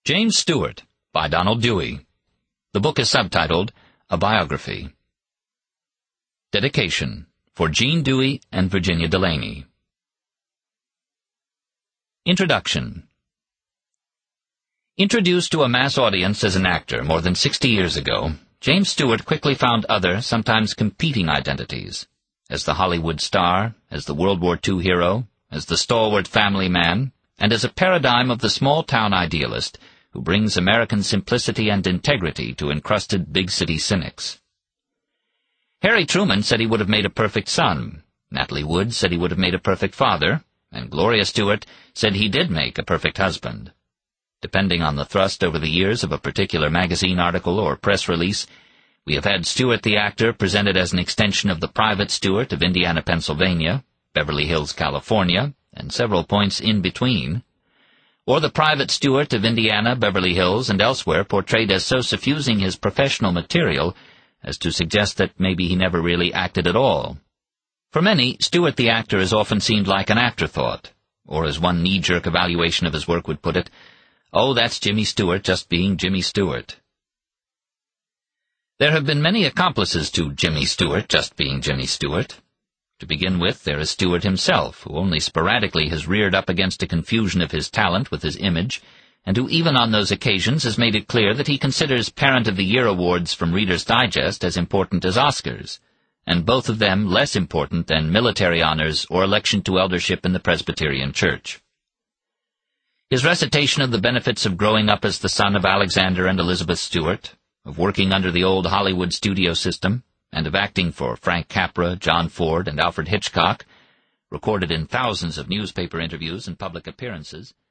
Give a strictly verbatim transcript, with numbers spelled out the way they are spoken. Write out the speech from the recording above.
James Stewart, by Donald Dewey. The book is subtitled, A Biography. Dedication, for Jean Dewey and Virginia Delaney. Introduction. Introduced to a mass audience as an actor more than sixty years ago, James Stewart quickly found other, sometimes competing identities. As the Hollywood star, as the World War Two hero, as the stalwart family man, and as a paradigm of the small-town idealist who brings American simplicity and integrity to encrusted big-city cynics. Harry Truman said he would have made a perfect son, Natalie Wood said he would have made a perfect father, and Gloria Stewart said he did make a perfect husband. Depending on the thrust over the years of a particular magazine article or press release, we have had Stewart the actor presented as an extension of the Private Stewart of Indiana, Pennsylvania, Beverly Hills, California, and several points in between, or the Private Stewart of Indiana, Beverly Hills, and elsewhere portrayed as so suffusing his professional material as to suggest that maybe he never really acted at all. For many, Stewart the actor has often seemed like an afterthought, or as one knee-jerk evaluation of his work would put it, oh, that's Jimmy Stewart just being Jimmy Stewart. There have been many accomplices to Jimmy Stewart just being Jimmy Stewart. To begin with, there is Stewart himself, who only sporadically has reared up against a confusion of his talent with his image, and who even on those occasions has made it clear that he considers Parent of the Year awards from Reader's Digest as important as Oscars, and both of them less important than military honors or election to eldership in the Presbyterian Church. His recitation of the benefits of growing up as the son of Alexander and Elizabeth Stewart, of working under the old Hollywood studio system, and of acting for Frank Capra, John Ford, and Alfred Hitchcock, recorded in thousands of newspaper interviews and public appearances,